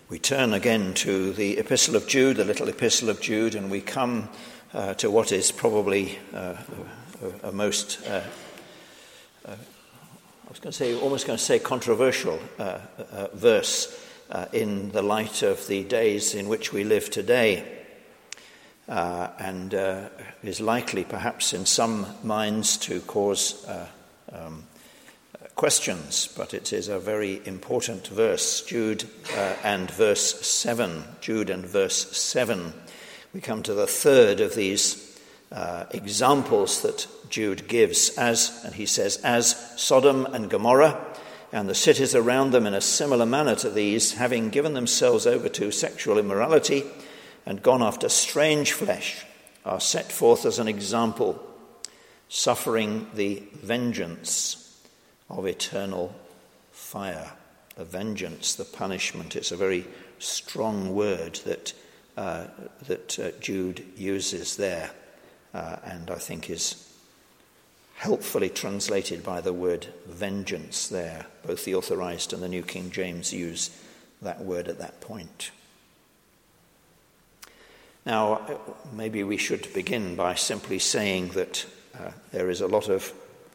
We turn again to the Epistle of Jude, the little Epistle of Jude, and we come to what is probably a most, almost going to say controversial verse in the light of the days in which we live today, and is likely perhaps in some minds to cause questions, but it is a very important verse, Jude and verse 7. Jude and verse 7. We come to the third of these examples that Jude gives, and he says, as Sodom and Gomorrah and the cities around them in a similar manner to these, having given themselves over to sexual immorality and gone after strange flesh, are set forth as an example, suffering the vengeance of eternal fire. The vengeance, the punishment. It's a very strong word that Jude uses there, and I think is helpfully translated by the word vengeance there. Both the Authorized and the New King James use that word at that point. Now, maybe we should begin by simply saying that there is a lot of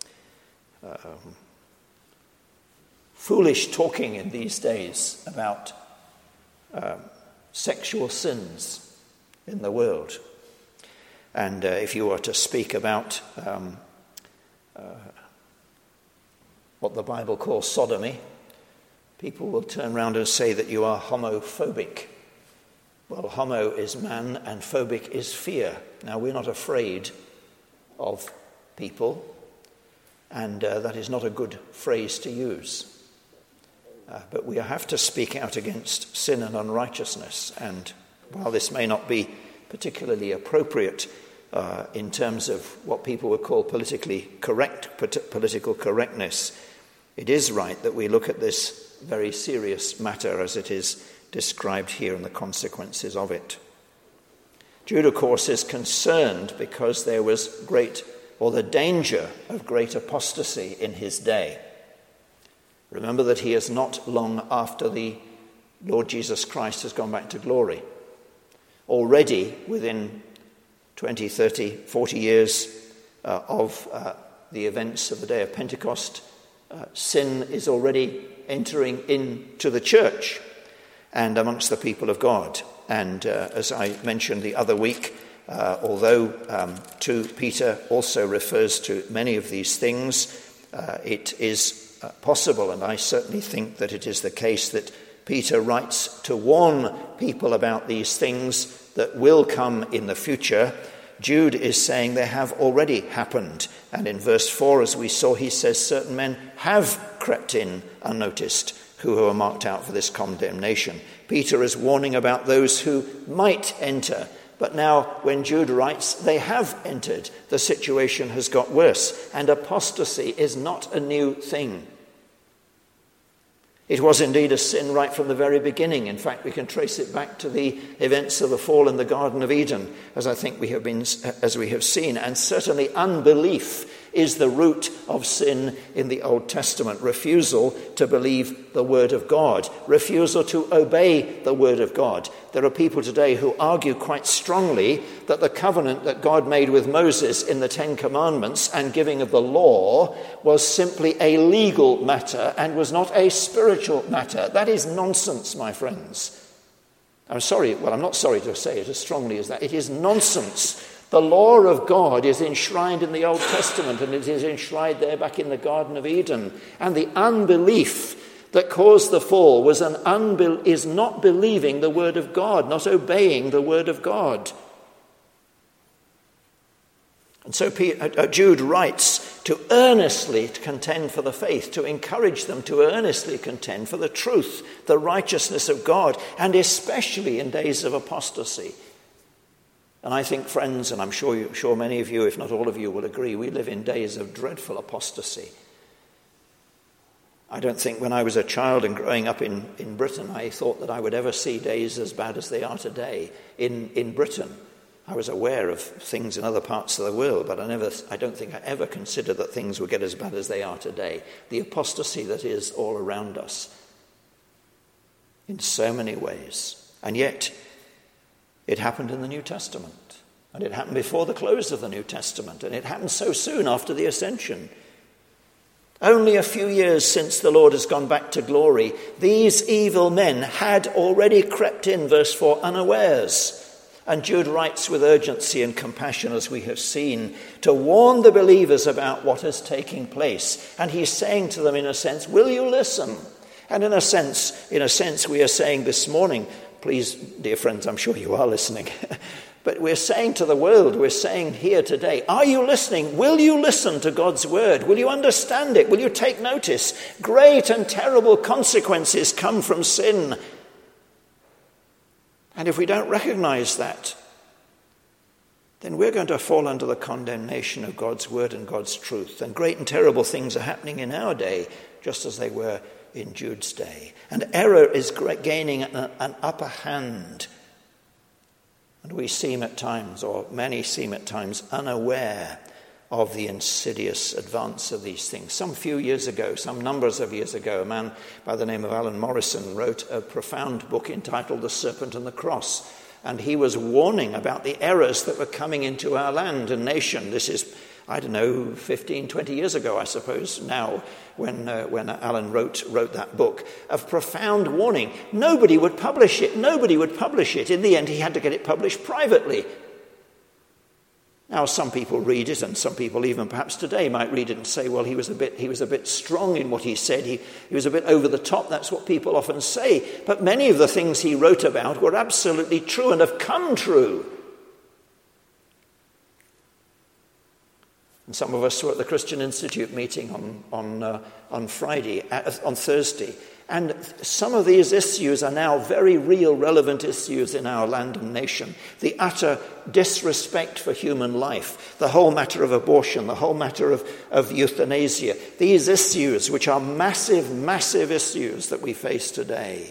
foolish talking in these days about sexual sins in the world. And if you were to speak about what the Bible calls sodomy, people will turn around and say that you are homophobic. Well, homo is man and phobic is fear. Now, we're not afraid of people, and that is not a good phrase to use. But we have to speak out against sin and unrighteousness. And while this may not be particularly appropriate in terms of what people would call political correctness, it is right that we look at this very serious matter as it is described here and the consequences of it. Jude, of course, is concerned because there was the danger of great apostasy in his day. Remember that he is not long after the Lord Jesus Christ has gone back to glory. Already within 20, 30, 40 years of the events of the day of Pentecost, sin is already entering into the church and amongst the people of God. And as I mentioned the other week, although 2 Peter also refers to many of these things, it is possible, and I certainly think that it is the case, that Peter writes to warn people about these things that will come in the future. Jude is saying they have already happened. And in verse 4, as we saw, he says certain men have crept in unnoticed, who are marked out for this condemnation. Peter is warning about those who might enter. But now, when Jude writes, they have entered. The situation has got worse. And apostasy is not a new thing. It was indeed a sin right from the very beginning. In fact, we can trace it back to the events of the fall in the Garden of Eden, as we have seen. And certainly unbelief is the root of sin in the Old Testament. Refusal to believe the word of God. Refusal to obey the word of God. There are people today who argue quite strongly that the covenant that God made with Moses in the Ten Commandments and giving of the law was simply a legal matter and was not a spiritual matter. That is nonsense, my friends. I'm not sorry to say it as strongly as that. It is nonsense. The law of God is enshrined in the Old Testament, and it is enshrined there back in the Garden of Eden. And the unbelief that caused the fall is not believing the word of God, not obeying the word of God. And so Jude writes to earnestly contend for the faith, to encourage them to earnestly contend for the truth, the righteousness of God, and especially in days of apostasy. And I think, friends, and I'm sure many of you, if not all of you, will agree, we live in days of dreadful apostasy. I don't think when I was a child and growing up in Britain, I thought that I would ever see days as bad as they are today in Britain. I was aware of things in other parts of the world, but I don't think I ever considered that things would get as bad as they are today. The apostasy that is all around us. in so many ways. And yet, it happened in the New Testament. And it happened before the close of the New Testament. And it happened so soon after the ascension. Only a few years since the Lord has gone back to glory, these evil men had already crept in, verse 4, unawares. And Jude writes with urgency and compassion, as we have seen, to warn the believers about what is taking place. And he's saying to them, in a sense, will you listen? And in a sense, we are saying this morning, please, dear friends, I'm sure you are listening. But we're saying to the world, we're saying here today, are you listening? Will you listen to God's word? Will you understand it? Will you take notice? Great and terrible consequences come from sin. And if we don't recognize that, then we're going to fall under the condemnation of God's word and God's truth. And great and terrible things are happening in our day, just as they were in Jude's day. And error is gaining an upper hand. And we seem at times, or many seem at times, unaware of the insidious advance of these things. Some numbers of years ago, a man by the name of Alan Morrison wrote a profound book entitled The Serpent and the Cross. And he was warning about the errors that were coming into our land and nation. This is, 15, 20 years ago, I suppose, now, when Alan wrote that book, of profound warning. Nobody would publish it. In the end, he had to get it published privately. Now, some people read it, and some people even perhaps today might read it and say, well, he was a bit strong in what he said. He was a bit over the top. That's what people often say. But many of the things he wrote about were absolutely true and have come true. And some of us were at the Christian Institute meeting on Thursday. And some of these issues are now very real, relevant issues in our land and nation. The utter disrespect for human life, the whole matter of abortion, the whole matter of euthanasia. These issues, which are massive, massive issues that we face today.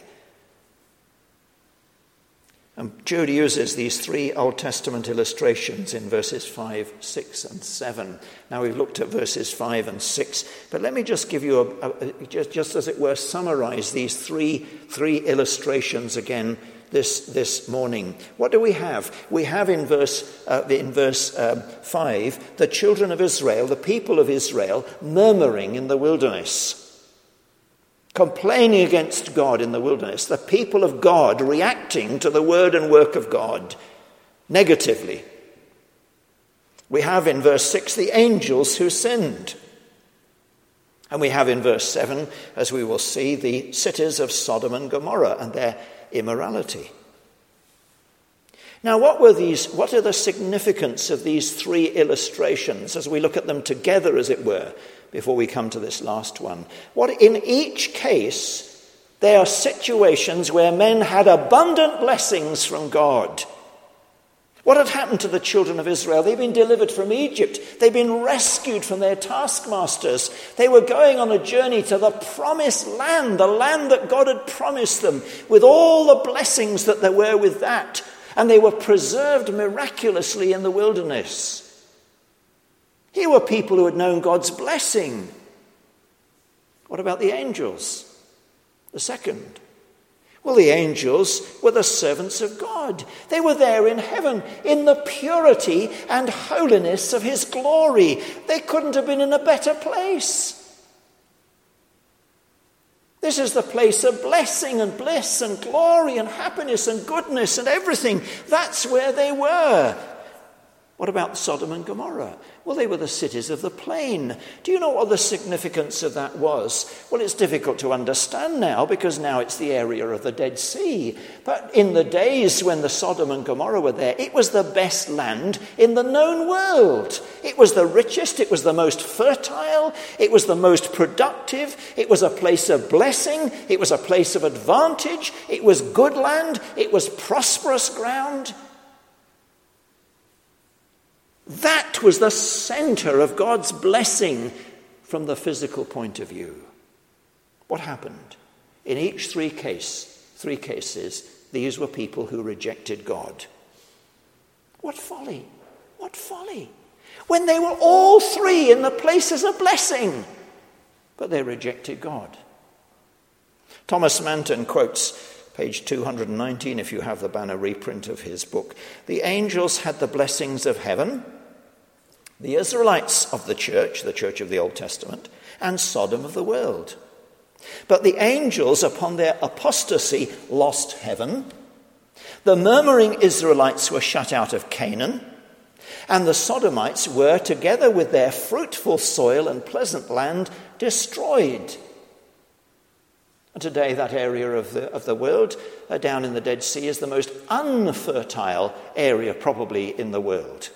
And Jude uses these three Old Testament illustrations in verses 5, 6, and 7. Now we've looked at verses 5 and 6, but let me just give you, just as it were, summarize these three illustrations again this morning. What do we have? We have in verse 5, the children of Israel, the people of Israel, murmuring in the wilderness. Complaining against God in the wilderness, the people of God reacting to the word and work of God negatively. We have in verse 6 the angels who sinned. And we have in verse 7, as we will see, the cities of Sodom and Gomorrah and their immorality. Now, what are the significance of these three illustrations as we look at them together, as it were, before we come to this last one? What in each case, there are situations where men had abundant blessings from God. What had happened to the children of Israel? They'd been delivered from Egypt. They'd been rescued from their taskmasters. They were going on a journey to the promised land, the land that God had promised them, with all the blessings that there were with that. And they were preserved miraculously in the wilderness. Here were people who had known God's blessing. What about the angels? The second. Well, the angels were the servants of God. They were there in heaven, in the purity and holiness of his glory. They couldn't have been in a better place. This is the place of blessing and bliss and glory and happiness and goodness and everything. That's where they were. What about Sodom and Gomorrah? Well, they were the cities of the plain. Do you know what the significance of that was? Well, it's difficult to understand now because now it's the area of the Dead Sea. But in the days when the Sodom and Gomorrah were there, it was the best land in the known world. It was the richest, it was the most fertile, it was the most productive, it was a place of blessing, it was a place of advantage, it was good land, it was prosperous ground. That was the center of God's blessing from the physical point of view. What happened? In each three cases, these were people who rejected God. What folly! What folly! When they were all three in the places of blessing, but they rejected God. Thomas Manton quotes page 219 if you have the banner reprint of his book. The angels had the blessings of heaven, the Israelites of the church of the Old Testament, and Sodom of the world. But the angels, upon their apostasy, lost heaven. The murmuring Israelites were shut out of Canaan, and the Sodomites were, together with their fruitful soil and pleasant land, destroyed. And today that area of the world, down in the Dead Sea, is the most unfertile area probably in the world.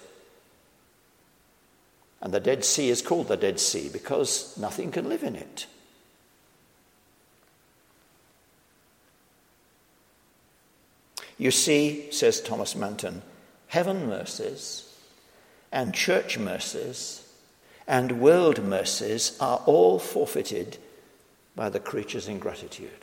And the Dead Sea is called the Dead Sea because nothing can live in it. You see, says Thomas Manton, heaven mercies and church mercies and world mercies are all forfeited by the creature's ingratitude.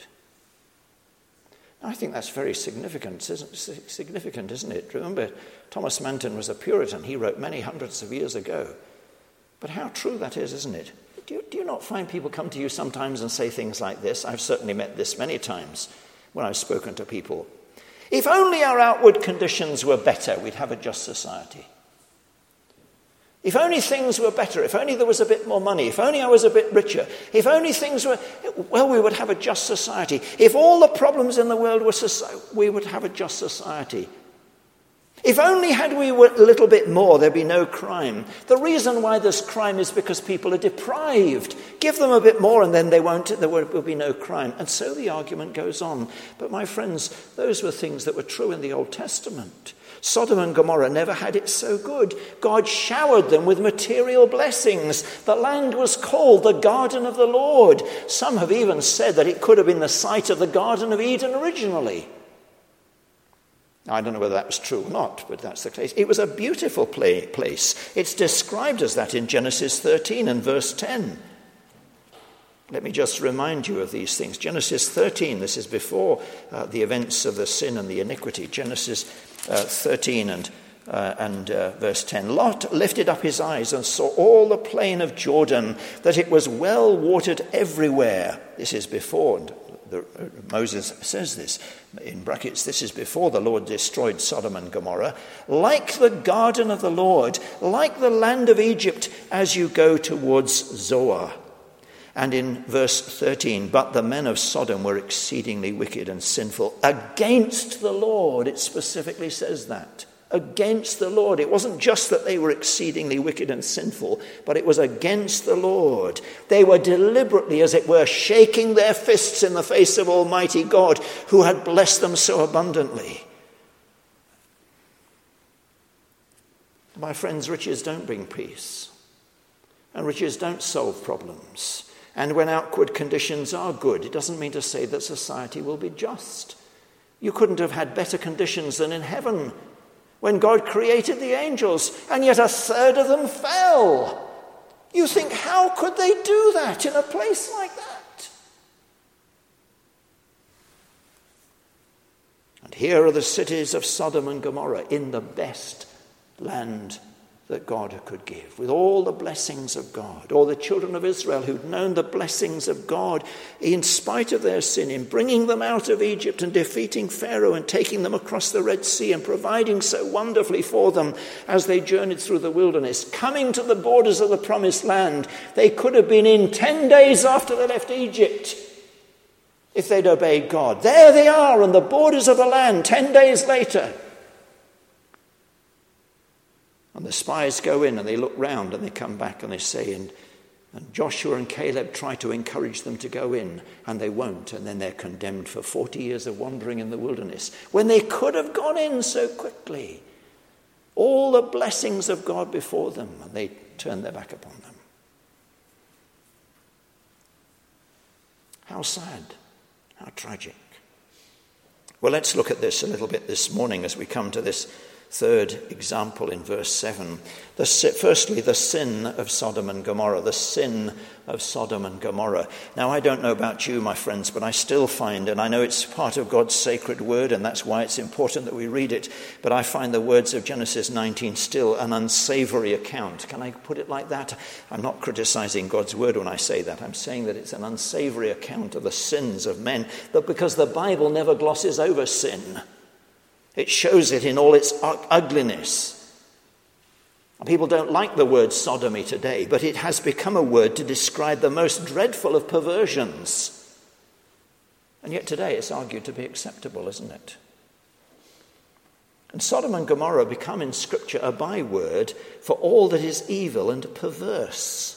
I think that's very significant, isn't it? Remember, Thomas Manton was a Puritan. He wrote many hundreds of years ago. But how true that is, isn't it? Do you not find people come to you sometimes and say things like this? I've certainly met this many times when I've spoken to people. If only our outward conditions were better, we'd have a just society. If only things were better, if only there was a bit more money, if only I was a bit richer, if only things were, well, we would have a just society. If all the problems in the world were we would have a just society. If only had we were a little bit more, there'd be no crime. The reason why there's crime is because people are deprived. Give them a bit more and then there will be no crime. And so the argument goes on. But my friends, those were things that were true in the Old Testament. Sodom and Gomorrah never had it so good. God showered them with material blessings. The land was called the Garden of the Lord. Some have even said that it could have been the site of the Garden of Eden originally. I don't know whether that was true or not, but that's the case. It was a beautiful place. It's described as that in Genesis 13 and verse 10. Let me just remind you of these things. Genesis 13, this is before the events of the sin and the iniquity. Genesis 13 and verse 10. Lot lifted up his eyes and saw all the plain of Jordan, that it was well watered everywhere. This is before, and Moses says this in brackets, this is before the Lord destroyed Sodom and Gomorrah, like the garden of the Lord, like the land of Egypt as you go towards Zoar. And in verse 13, but the men of Sodom were exceedingly wicked and sinful against the Lord. It specifically says that. Against the Lord. It wasn't just that they were exceedingly wicked and sinful, but it was against the Lord. They were deliberately, as it were, shaking their fists in the face of Almighty God, who had blessed them so abundantly. My friends, riches don't bring peace, and riches don't solve problems. And when outward conditions are good, it doesn't mean to say that society will be just. You couldn't have had better conditions than in heaven when God created the angels, and yet a third of them fell. You think, how could they do that in a place like that? And here are the cities of Sodom and Gomorrah in the best land that God could give, with all the blessings of God. All the children of Israel who'd known the blessings of God in spite of their sin, in bringing them out of Egypt and defeating Pharaoh and taking them across the Red Sea and providing so wonderfully for them as they journeyed through the wilderness, coming to the borders of the promised land. They could have been in 10 days after they left Egypt if they'd obeyed God. There they are on the borders of the land 10 days later. And the spies go in and they look round and they come back and they say, and Joshua and Caleb try to encourage them to go in, and they won't, and then they're condemned for 40 years of wandering in the wilderness when they could have gone in so quickly. All the blessings of God before them, and they turn their back upon them. How sad, how tragic. Well, let's look at this a little bit this morning as we come to this Third example in verse 7. Firstly, the sin of Sodom and Gomorrah. The sin of Sodom and Gomorrah. Now, I don't know about you, my friends, but I still find, and I know it's part of God's sacred word, and that's why it's important that we read it, but I find the words of Genesis 19 still an unsavory account. Can I put it like that? I'm not criticizing God's word when I say that. I'm saying that it's an unsavory account of the sins of men, but because the Bible never glosses over sin. It shows it in all its ugliness. People don't like the word sodomy today, but it has become a word to describe the most dreadful of perversions. And yet today it's argued to be acceptable, isn't it? And Sodom and Gomorrah become in Scripture a byword for all that is evil and perverse.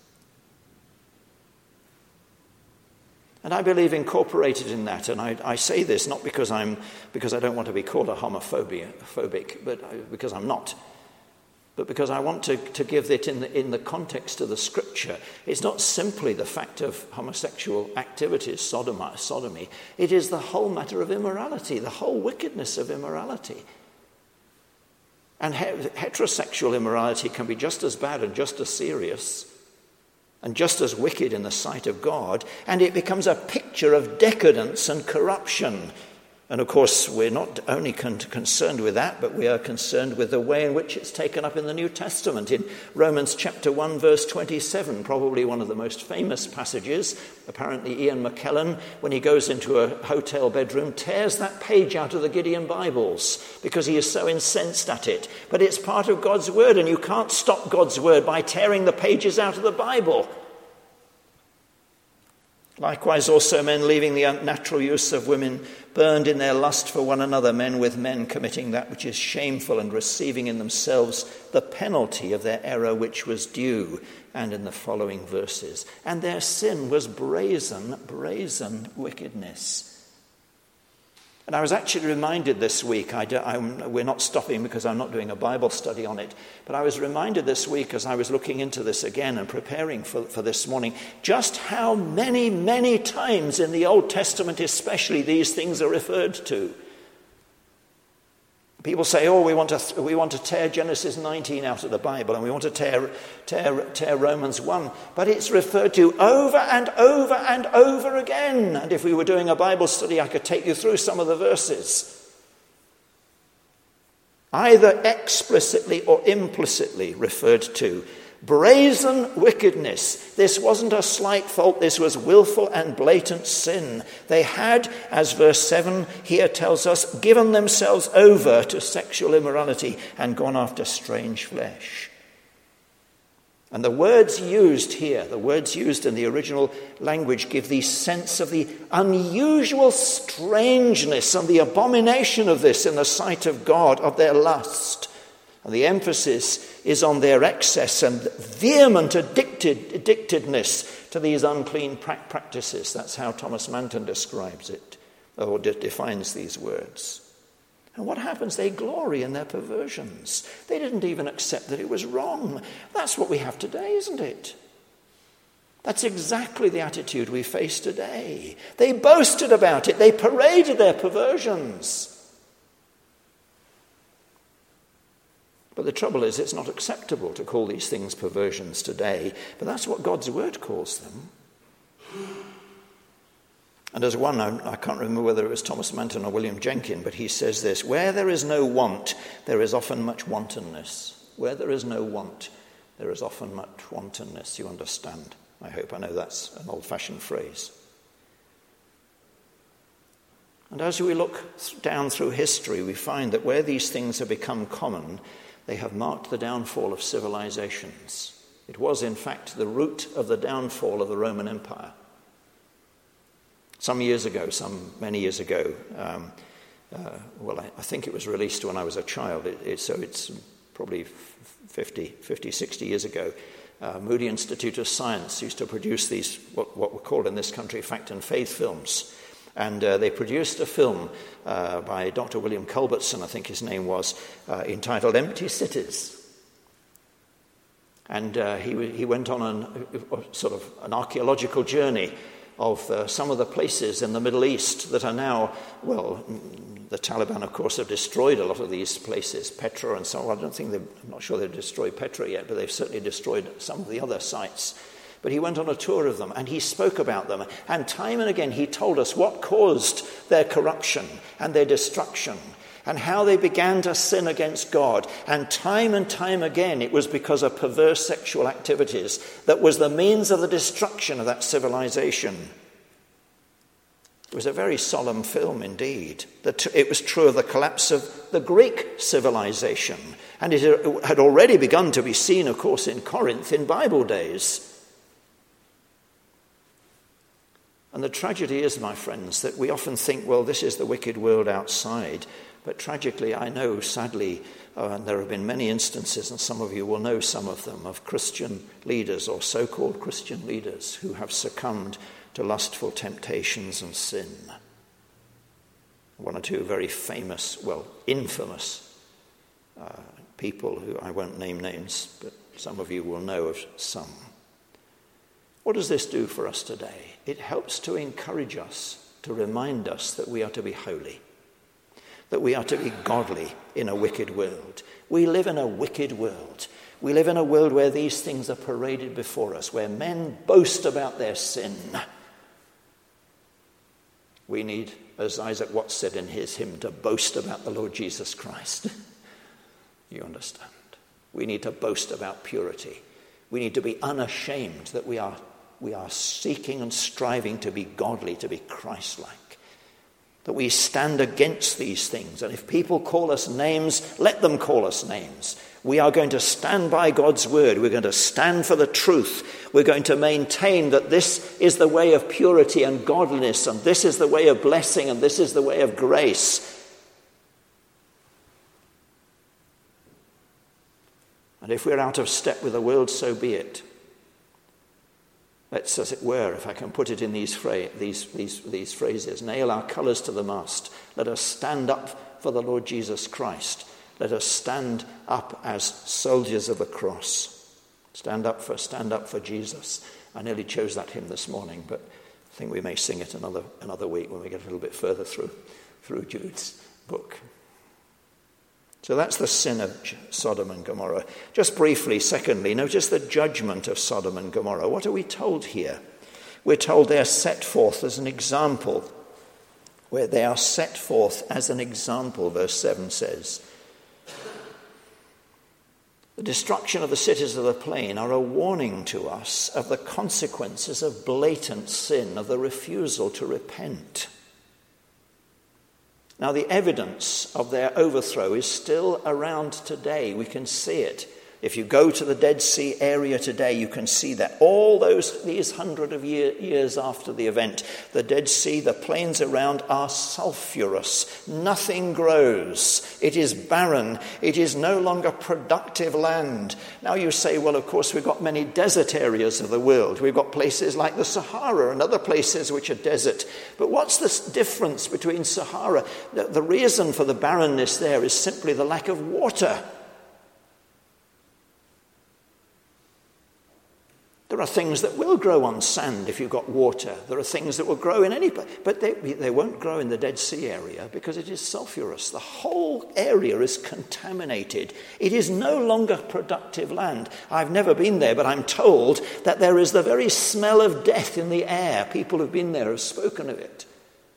And I believe incorporated in that, and I say this not because I don't want to be called a homophobic, but because I'm not. But because I want to give it in the context of the Scripture. It's not simply the fact of homosexual activities, sodomy. It is the whole matter of immorality, the whole wickedness of immorality. And heterosexual immorality can be just as bad and just as serious and just as wicked in the sight of God, and it becomes a picture of decadence and corruption. And of course, we're not only concerned with that, but we are concerned with the way in which it's taken up in the New Testament. In Romans chapter 1, verse 27, probably one of the most famous passages, apparently Ian McKellen, when he goes into a hotel bedroom, tears that page out of the Gideon Bibles because he is so incensed at it. But it's part of God's word, and you can't stop God's word by tearing the pages out of the Bible. Likewise, also men leaving the unnatural use of women, burned in their lust for one another, men with men committing that which is shameful and receiving in themselves the penalty of their error which was due. And in the following verses, and their sin was brazen wickedness. And I was actually reminded this week, we're not stopping because I'm not doing a Bible study on it, but I was reminded this week as I was looking into this again and preparing for this morning, just how many times in the Old Testament especially these things are referred to. People say, we want to tear Genesis 19 out of the Bible, and we want to tear Romans 1. But it's referred to over and over and over again. And if we were doing a Bible study, I could take you through some of the verses. Either explicitly or implicitly referred to. Brazen wickedness. This wasn't a slight fault. This was willful and blatant sin. They had, as verse 7 here tells us, given themselves over to sexual immorality and gone after strange flesh. And the words used here, the words used in the original language, give the sense of the unusual strangeness and the abomination of this in the sight of God, of their lust. And the emphasis is on their excess and vehement addictedness to these unclean practices. That's how Thomas Manton describes it, or defines these words. And what happens? They glory in their perversions. They didn't even accept that it was wrong. That's what we have today, isn't it? That's exactly the attitude we face today. They boasted about it. They paraded their perversions. But the trouble is, it's not acceptable to call these things perversions today, but that's what God's word calls them. And as one, I can't remember whether it was Thomas Manton or William Jenkin, but he says this: where there is no want, there is often much wantonness. Where there is no want, there is often much wantonness. You understand? I hope. I know that's an old-fashioned phrase. And as we look down through history, we find that where these things have become common, they have marked the downfall of civilizations. It was, in fact, the root of the downfall of the Roman Empire. Many years ago, I think it was released when I was a child, so it's probably 50, 60 years ago. Moody Institute of Science used to produce these, what were called in this country, fact and faith films. And they produced a film by Dr. William Culbertson, I think his name was, entitled Empty Cities. And he went on an archaeological journey of some of the places in the Middle East that are now, well, the Taliban, of course, have destroyed a lot of these places, Petra and so on. I'm not sure they've destroyed Petra yet, but they've certainly destroyed some of the other sites. But he went on a tour of them and he spoke about them. And time and again he told us what caused their corruption and their destruction and how they began to sin against God. And time again it was because of perverse sexual activities that was the means of the destruction of that civilization. It was a very solemn film indeed. It was true of the collapse of the Greek civilization. And it had already begun to be seen, of course, in Corinth in Bible days. And the tragedy is, my friends, that we often think, well, this is the wicked world outside. But tragically, I know, sadly, and there have been many instances, and some of you will know some of them, of Christian leaders or so-called Christian leaders who have succumbed to lustful temptations and sin. One or two very famous, well, infamous people who I won't name names, but some of you will know of some. What does this do for us today? It helps to encourage us, to remind us that we are to be holy, that we are to be godly in a wicked world. We live in a wicked world. We live in a world where these things are paraded before us, where men boast about their sin. We need, as Isaac Watts said in his hymn, to boast about the Lord Jesus Christ. You understand? We need to boast about purity. We need to be unashamed that we are seeking and striving to be godly, to be Christ-like. That we stand against these things. And if people call us names, let them call us names. We are going to stand by God's word. We're going to stand for the truth. We're going to maintain that this is the way of purity and godliness, and this is the way of blessing, and this is the way of grace. And if we're out of step with the world, so be it. Let's, as it were, if I can put it in these phrases, nail our colours to the mast. Let us stand up for the Lord Jesus Christ. Let us stand up as soldiers of the cross. Stand up for Jesus. I nearly chose that hymn this morning, but I think we may sing it another week when we get a little bit further through Jude's book. So that's the sin of Sodom and Gomorrah. Just briefly, secondly, notice the judgment of Sodom and Gomorrah. What are we told here? We're told they are set forth as an example. Where they are set forth as an example, verse 7 says. The destruction of the cities of the plain are a warning to us of the consequences of blatant sin, of the refusal to repent. Now, the evidence of their overthrow is still around today. We can see it. If you go to the Dead Sea area today, you can see that. These hundred of years after the event, the Dead Sea, the plains around are sulfurous. Nothing grows. It is barren. It is no longer productive land. Now you say, well, of course, we've got many desert areas of the world. We've got places like the Sahara and other places which are desert. But what's the difference between Sahara? The reason for the barrenness there is simply the lack of water. There are things that will grow on sand if you've got water. There are things that will grow in any place, but they won't grow in the Dead Sea area because it is sulfurous. The whole area is contaminated. It is no longer productive land. I've never been there, but I'm told that there is the very smell of death in the air. People who've been there have spoken of it.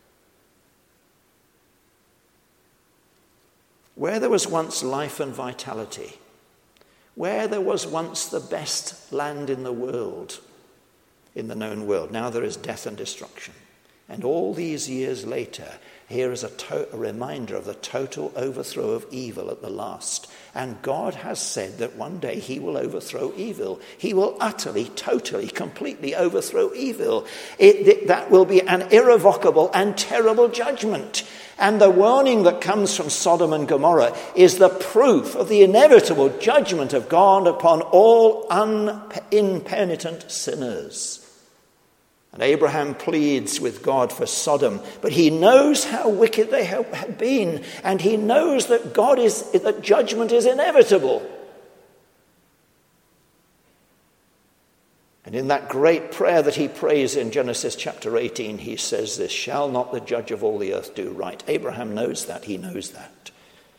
Where there was once life and vitality, where there was once the best land in the world, in the known world, now there is death and destruction. And all these years later, here is a reminder of the total overthrow of evil at the last. And God has said that one day he will overthrow evil. He will utterly, totally, completely overthrow evil. That will be an irrevocable and terrible judgment. And the warning that comes from Sodom and Gomorrah is the proof of the inevitable judgment of God upon all impenitent sinners. And Abraham pleads with God for Sodom, but he knows how wicked they have been, and he knows that that judgment is inevitable. And in that great prayer that he prays in Genesis chapter 18, he says this, shall not the judge of all the earth do right? Abraham knows that. He knows that.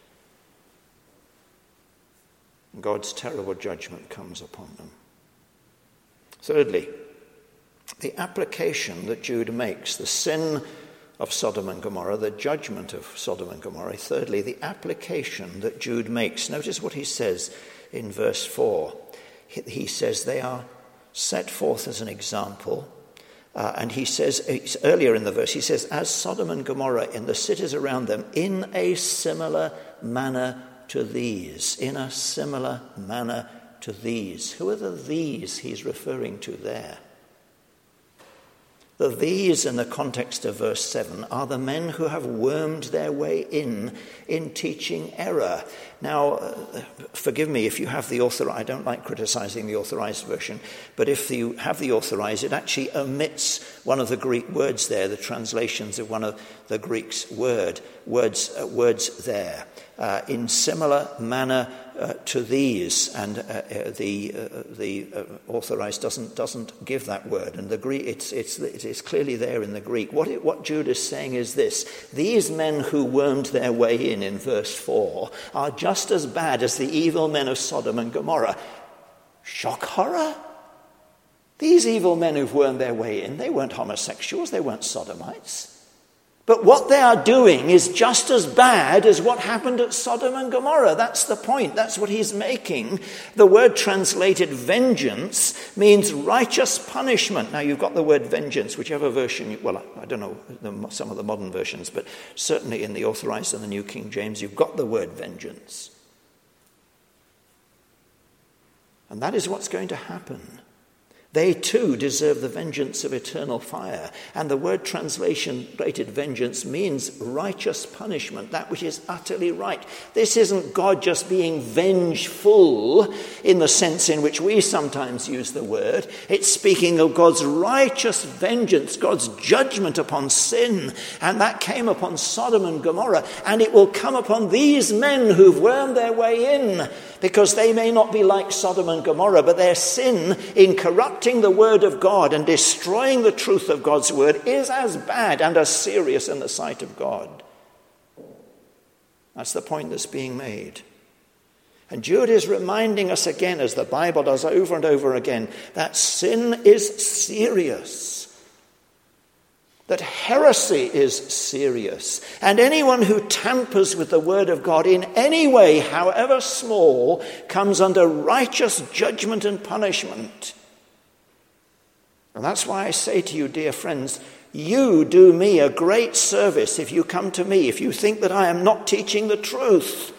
God's terrible judgment comes upon them. Thirdly, the application that Jude makes, the sin of Sodom and Gomorrah, the judgment of Sodom and Gomorrah. Thirdly, the application that Jude makes. Notice what he says in verse 4. He says they are set forth as an example. And he says, earlier in the verse, he says, as Sodom and Gomorrah in the cities around them, in a similar manner to these. In a similar manner to these. Who are the these he's referring to there? The these in the context of verse 7 are the men who have wormed their way in teaching error. Now, forgive me if you have the authorized, I don't like criticizing the authorized version, but if you have the authorized, it actually omits one of the Greek words there, the translations of one of the Greek's words there. In similar manner to these, and the authorized doesn't give that word, and the Greek it is clearly there in the Greek. What Jude is saying is this: these men who wormed their way in verse 4 are just as bad as the evil men of Sodom and Gomorrah. Shock horror! These evil men who've wormed their way in, they weren't homosexuals, they weren't sodomites. But what they are doing is just as bad as what happened at Sodom and Gomorrah. That's the point. That's what he's making. The word translated vengeance means righteous punishment. Now, you've got the word vengeance, whichever version, I don't know some of the modern versions, but certainly in the Authorized and the New King James, you've got the word vengeance. And that is what's going to happen. They too deserve the vengeance of eternal fire. And the word translated vengeance means righteous punishment, that which is utterly right. This isn't God just being vengeful in the sense in which we sometimes use the word. It's speaking of God's righteous vengeance, God's judgment upon sin. And that came upon Sodom and Gomorrah. And it will come upon these men who've wormed their way in, because they may not be like Sodom and Gomorrah, but their sin in corrupting the word of God and destroying the truth of God's word is as bad and as serious in the sight of God. That's the point that's being made. And Jude is reminding us again, as the Bible does over and over again, that sin is serious. That heresy is serious. And anyone who tampers with the word of God in any way, however small, comes under righteous judgment and punishment. And that's why I say to you, dear friends, you do me a great service if you come to me, if you think that I am not teaching the truth.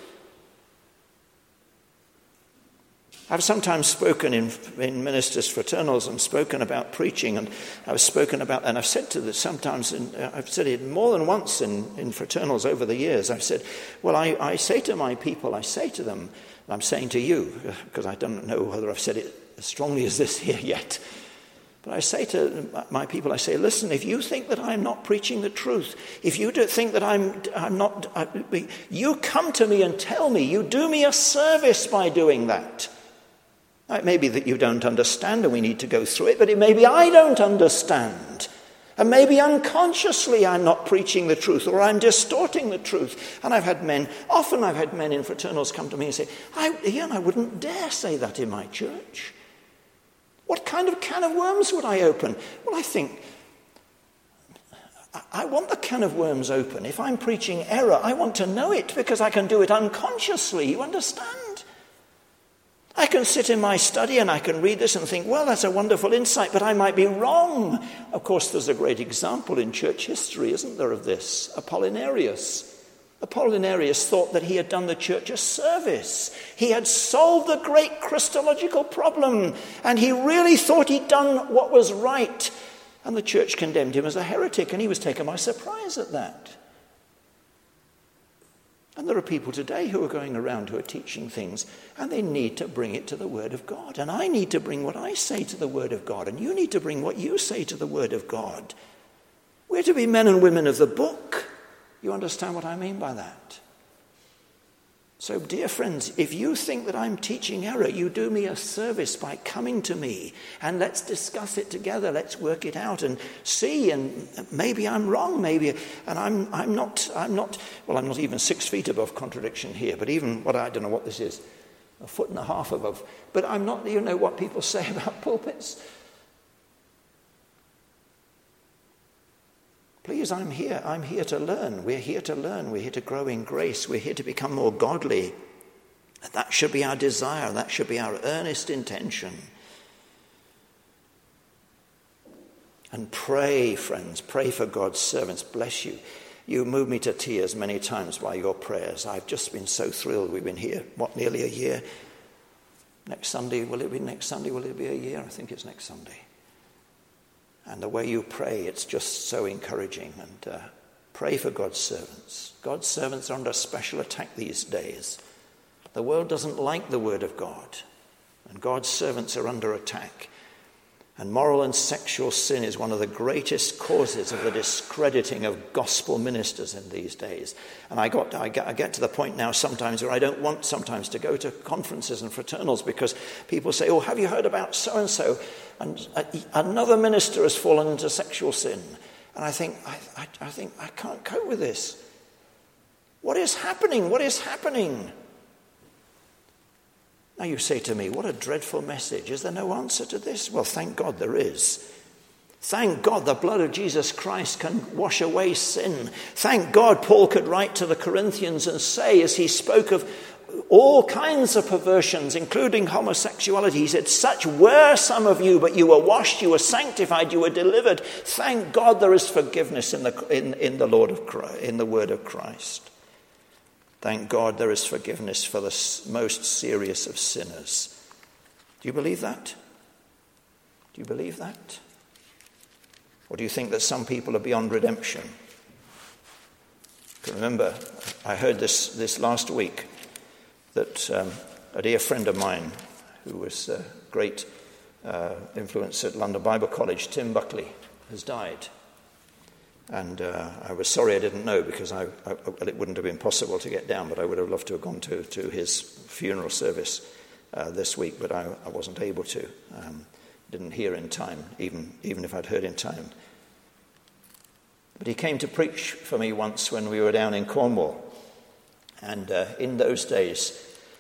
I've sometimes spoken in ministers' fraternals and spoken about preaching, and I've spoken about, and I've said to this sometimes, I've said it more than once in fraternals over the years. I've said, well, I say to my people, I say to them, and I'm saying to you, because I don't know whether I've said it as strongly as this here yet, but I say to my people, I say, listen, if you think that I'm not preaching the truth, if you do think that I'm not, you come to me and tell me, you do me a service by doing that. It may be that you don't understand and we need to go through it, but it may be I don't understand. And maybe unconsciously I'm not preaching the truth, or I'm distorting the truth. And I've had men in fraternals come to me and say, Ian, I wouldn't dare say that in my church. What kind of can of worms would I open? Well, I think, I want the can of worms open. If I'm preaching error, I want to know it because I can do it unconsciously, you understand? I can sit in my study and I can read this and think, well, that's a wonderful insight, but I might be wrong. Of course, there's a great example in church history, isn't there, of this? Apollinarius. Apollinarius thought that he had done the church a service. He had solved the great Christological problem, and he really thought he'd done what was right. And the church condemned him as a heretic, and he was taken by surprise at that. And there are people today who are going around who are teaching things, and they need to bring it to the Word of God. And I need to bring what I say to the Word of God, and you need to bring what you say to the Word of God. We're to be men and women of the book. You understand what I mean by that? So, dear friends, if you think that I'm teaching error, you do me a service by coming to me and let's discuss it together. Let's work it out and see. And maybe I'm wrong, and I'm not even 6 feet above contradiction here, but even I don't know what this is, 1.5 feet above. But I'm not, you know what people say about pulpits. Please, I'm here to learn. We're here to learn. We're here to grow in grace. We're here to become more godly. That should be our desire. That should be our earnest intention. And pray, friends. Pray for God's servants. Bless you. You moved me to tears many times by your prayers. I've just been so thrilled. We've been here, nearly a year? Next Sunday, will it be next Sunday? Will it be a year? I think it's next Sunday. And the way you pray, it's just so encouraging. And pray for God's servants. God's servants are under special attack these days. The world doesn't like the word of God. And God's servants are under attack. And moral and sexual sin is one of the greatest causes of the discrediting of gospel ministers in these days. And I get to the point now sometimes where I don't want sometimes to go to conferences and fraternals because people say, oh, have you heard about so-and-so? And another minister has fallen into sexual sin. And I think I can't cope with this. What is happening? What is happening? Now you say to me, what a dreadful message. Is there no answer to this? Well, thank God there is. Thank God the blood of Jesus Christ can wash away sin. Thank God Paul could write to the Corinthians and say, as he spoke of all kinds of perversions, including homosexuality, he said, such were some of you, but you were washed, you were sanctified, you were delivered. Thank God there is forgiveness in the Lord of Christ, in the word of Christ. Thank God there is forgiveness for the most serious of sinners. Do you believe that? Do you believe that? Or do you think that some people are beyond redemption? I can remember, I heard this last week, that a dear friend of mine who was a great influence at London Bible College, Tim Buckley, has died. And I was sorry I didn't know because it wouldn't have been possible to get down, but I would have loved to have gone to his funeral service this week, but I wasn't able to. Didn't hear in time, even if I'd heard in time. But he came to preach for me once when we were down in Cornwall. And in those days,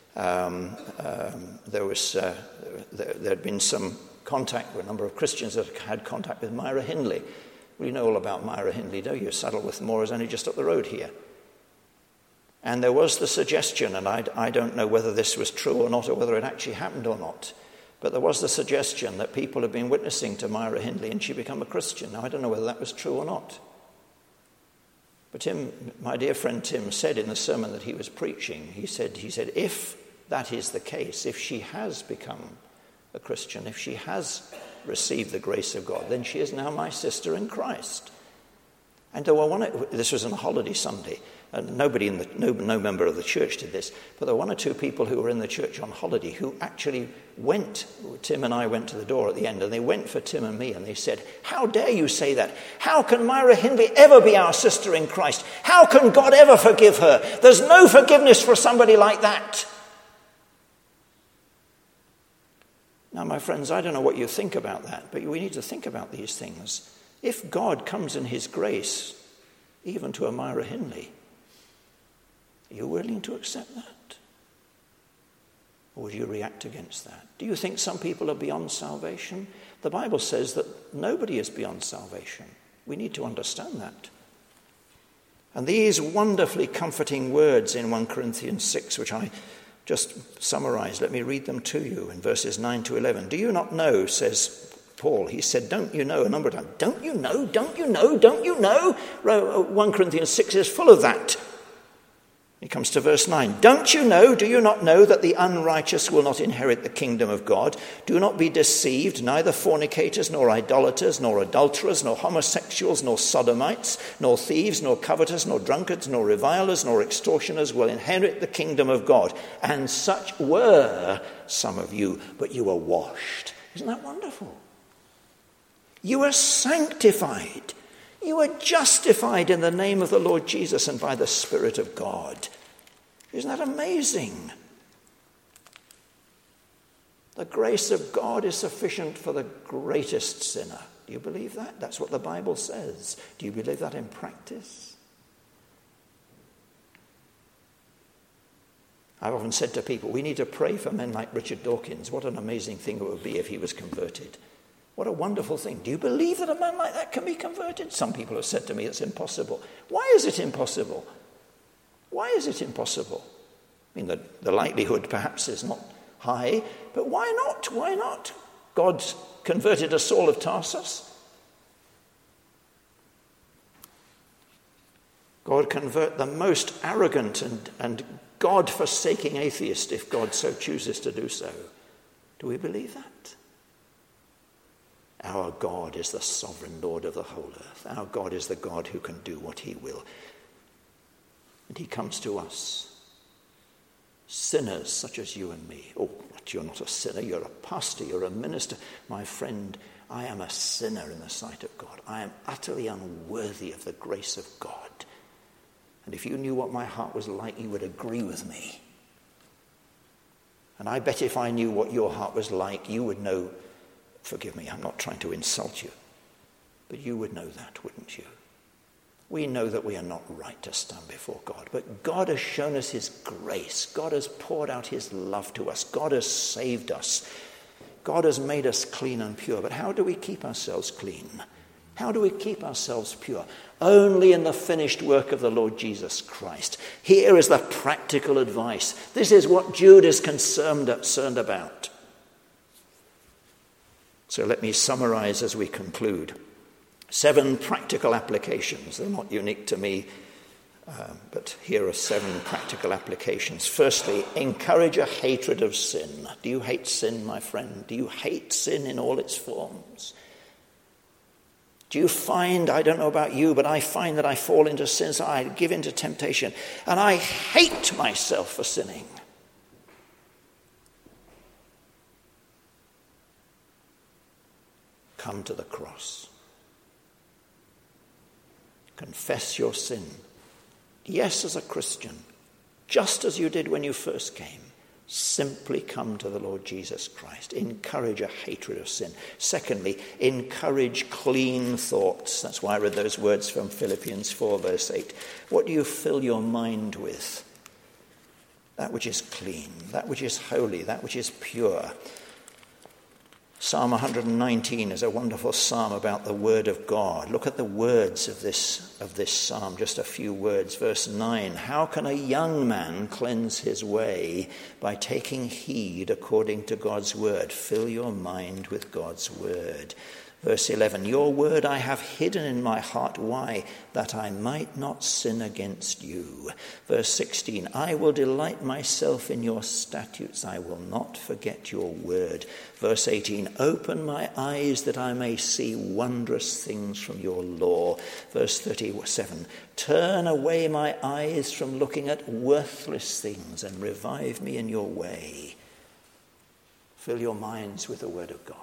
there had been some contact with a number of Christians that had contact with Myra Hindley. Well, you know all about Myra Hindley, don't you? Saddleworth Moor is only just up the road here. And there was the suggestion, and I don't know whether this was true or not, or whether it actually happened or not, but there was the suggestion that people had been witnessing to Myra Hindley and she become a Christian. Now, I don't know whether that was true or not. But Tim, my dear friend Tim, said in the sermon that he was preaching, he said, if that is the case, if she has become a Christian, if she has received the grace of God, then she is now my sister in Christ. And this was on a holiday Sunday, and no member of the church did this, but there were one or two people who were in the church on holiday who actually went. Tim and I went to the door at the end, and they went for Tim and me, and they said, how dare you say that? How can Myra Hindley ever be our sister in Christ? How can God ever forgive her? There's no forgiveness for somebody like that. Now, my friends, I don't know what you think about that, but we need to think about these things. If God comes in his grace, even to a Myra Hindley, are you willing to accept that? Or would you react against that? Do you think some people are beyond salvation? The Bible says that nobody is beyond salvation. We need to understand that. And these wonderfully comforting words in 1 Corinthians 6, which I just summarize, let me read them to you in verses 9 to 11. Do you not know, says Paul, he said, don't you know, a number of times. Don't you know, don't you know, don't you know? 1 Corinthians 6 is full of that. He comes to verse 9. Don't you know, do you not know that the unrighteous will not inherit the kingdom of God? Do not be deceived, neither fornicators, nor idolaters, nor adulterers, nor homosexuals, nor sodomites, nor thieves, nor covetous, nor drunkards, nor revilers, nor extortioners will inherit the kingdom of God. And such were some of you, but you were washed. Isn't that wonderful? You were sanctified. You are justified in the name of the Lord Jesus and by the Spirit of God. Isn't that amazing? The grace of God is sufficient for the greatest sinner. Do you believe that? That's what the Bible says. Do you believe that in practice? I've often said to people, we need to pray for men like Richard Dawkins. What an amazing thing it would be if he was converted. What a wonderful thing. Do you believe that a man like that can be converted? Some people have said to me it's impossible. Why is it impossible? Why is it impossible? I mean, the likelihood perhaps is not high, but why not? Why not? God converted a Saul of Tarsus. God convert the most arrogant and God-forsaking atheist if God so chooses to do so. Do we believe that? Our God is the sovereign Lord of the whole earth. Our God is the God who can do what he will. And he comes to us, sinners such as you and me. Oh, but you're not a sinner, you're a pastor, you're a minister. My friend, I am a sinner in the sight of God. I am utterly unworthy of the grace of God. And if you knew what my heart was like, you would agree with me. And I bet if I knew what your heart was like, you would know, forgive me, I'm not trying to insult you, but you would know that, wouldn't you? We know that we are not right to stand before God, but God has shown us his grace. God has poured out his love to us. God has saved us. God has made us clean and pure. But how do we keep ourselves clean? How do we keep ourselves pure? Only in the finished work of the Lord Jesus Christ. Here is the practical advice. This is what Jude is concerned about. So let me summarize as we conclude. 7 practical applications. They're not unique to me, but here are 7 practical applications. Firstly, encourage a hatred of sin. Do you hate sin, my friend? Do you hate sin in all its forms? Do you find, I don't know about you, but I find that I fall into sin, so I give into temptation, and I hate myself for sinning. Come to the cross. Confess your sin. Yes, as a Christian, just as you did when you first came. Simply come to the Lord Jesus Christ. Encourage a hatred of sin. Secondly, encourage clean thoughts. That's why I read those words from Philippians 4, verse 8. What do you fill your mind with? That which is clean, that which is holy, that which is pure. Psalm 119 is a wonderful psalm about the word of God. Look at the words of this psalm, just a few words. Verse 9, how can a young man cleanse his way? By taking heed according to God's word. Fill your mind with God's word. Verse 11, your word I have hidden in my heart. Why? That I might not sin against you. Verse 16, I will delight myself in your statutes. I will not forget your word. Verse 18, open my eyes that I may see wondrous things from your law. Verse 37, turn away my eyes from looking at worthless things and revive me in your way. Fill your minds with the word of God.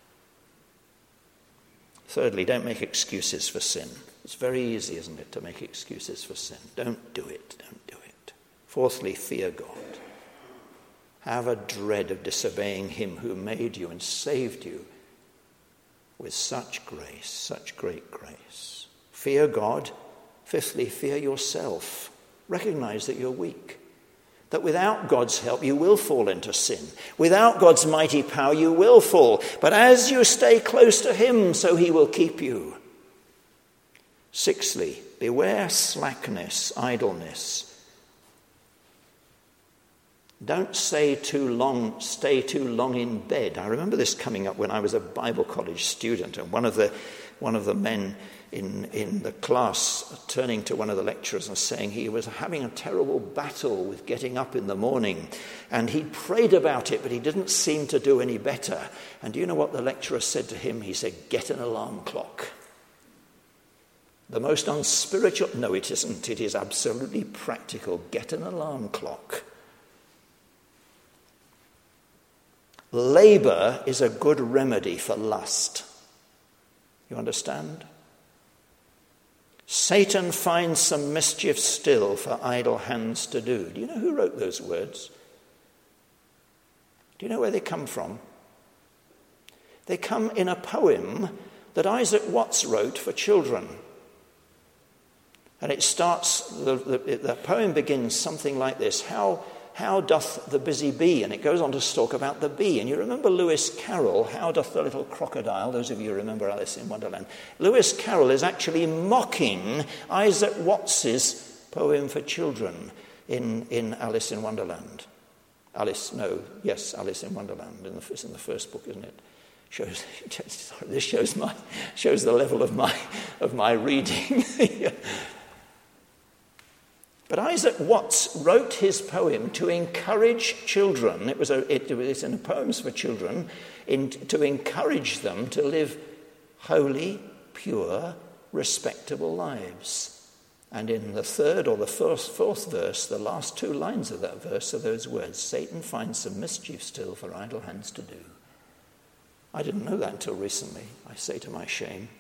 Thirdly, don't make excuses for sin. It's very easy, isn't it, to make excuses for sin. Don't do it. Don't do it. Fourthly, fear God. Have a dread of disobeying him who made you and saved you with such grace, such great grace. Fear God. Fifthly, fear yourself. Recognize that you're weak. That without God's help, you will fall into sin. Without God's mighty power, you will fall. But as you stay close to him, so he will keep you. Sixthly, beware slackness, idleness. Don't stay too long in bed. I remember this coming up when I was a Bible college student, and one of the men in the class turning to one of the lecturers and saying he was having a terrible battle with getting up in the morning, and he prayed about it, but he didn't seem to do any better. And do you know what the lecturer said to him? He said, get an alarm clock. The most unspiritual, no it isn't, it is absolutely practical. Get an alarm clock. Labor is a good remedy for lust. You understand? Satan finds some mischief still for idle hands to do. Do you know who wrote those words? Do you know where they come from? They come in a poem that Isaac Watts wrote for children. And it starts, the poem begins something like this: How doth the busy bee? And it goes on to talk about the bee. And you remember Lewis Carroll, How Doth the Little Crocodile? Those of you who remember Alice in Wonderland. Lewis Carroll is actually mocking Isaac Watts's poem for children in Alice in Wonderland. Alice in Wonderland. It's in the first book, isn't it? This shows the level of my reading. But Isaac Watts wrote his poem to encourage children. It's in the Poems for Children, to encourage them to live holy, pure, respectable lives. And in the third or the fourth verse, the last two lines of that verse are those words: Satan finds some mischief still for idle hands to do. I didn't know that until recently, I say to my shame.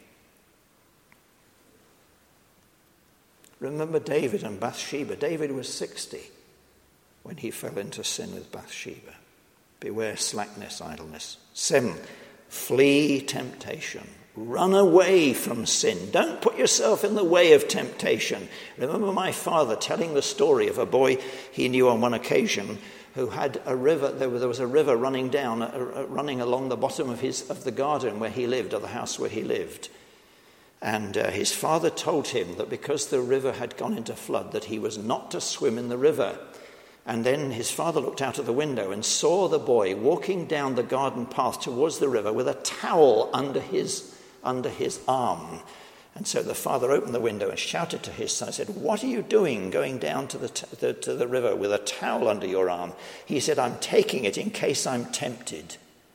Remember David and Bathsheba. David was 60 when he fell into sin with Bathsheba. Beware slackness, idleness. 7, flee temptation. Run away from sin. Don't put yourself in the way of temptation. Remember my father telling the story of a boy he knew on one occasion who had a river. There was a river running along the bottom of the garden where he lived, or the house where he lived. And his father told him that because the river had gone into flood, that he was not to swim in the river. And then his father looked out of the window and saw the boy walking down the garden path towards the river with a towel under his arm. And so the father opened the window and shouted to his son, said, "What are you doing going down to the river with a towel under your arm?" He said, "I'm taking it in case I'm tempted."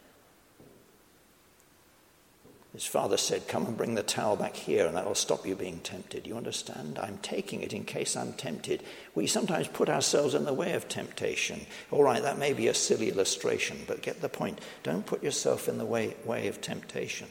His father said, "Come and bring the towel back here and that will stop you being tempted." You understand? I'm taking it in case I'm tempted. We sometimes put ourselves in the way of temptation. All right, that may be a silly illustration, but get the point. Don't put yourself in the way of temptation.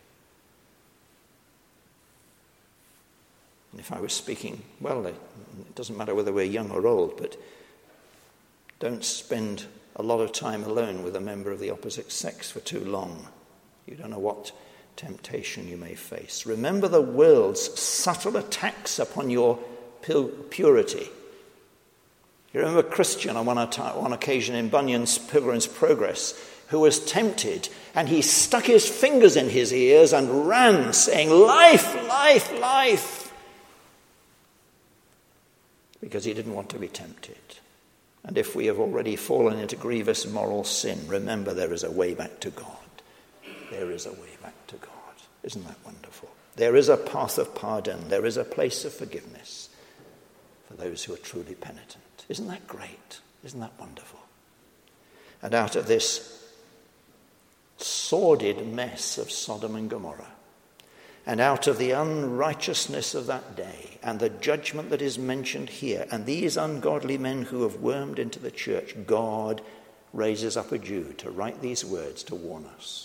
And if I was speaking, well, it doesn't matter whether we're young or old, but don't spend a lot of time alone with a member of the opposite sex for too long. You don't know what temptation you may face. Remember the world's subtle attacks upon your purity. You remember Christian on one occasion in Bunyan's Pilgrim's Progress, who was tempted, and he stuck his fingers in his ears and ran, saying, "Life, life, life," because he didn't want to be tempted. And if we have already fallen into grievous moral sin, remember there is a way back to God. There is a way back to God. Isn't that wonderful? There is a path of pardon. There is a place of forgiveness for those who are truly penitent. Isn't that great? Isn't that wonderful? And out of this sordid mess of Sodom and Gomorrah, and out of the unrighteousness of that day, and the judgment that is mentioned here, and these ungodly men who have wormed into the church, God raises up a Jew to write these words to warn us,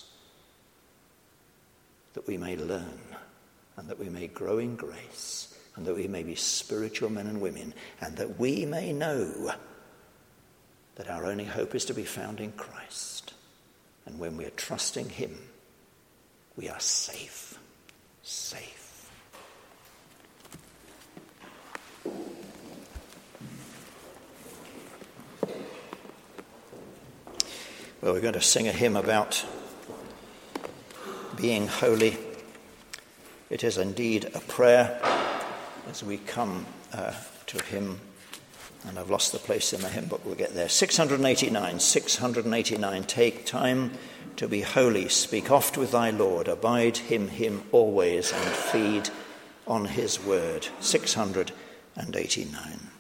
that we may learn, and that we may grow in grace, and that we may be spiritual men and women, and that we may know that our only hope is to be found in Christ. And when we are trusting him, we are safe. Safe. Well, we're going to sing a hymn about being holy. It is indeed a prayer as we come to him. And I've lost the place in the hymn book. We'll get there. 689. Take time to be holy. Speak oft with thy Lord. Abide him always, and feed on his word. 689.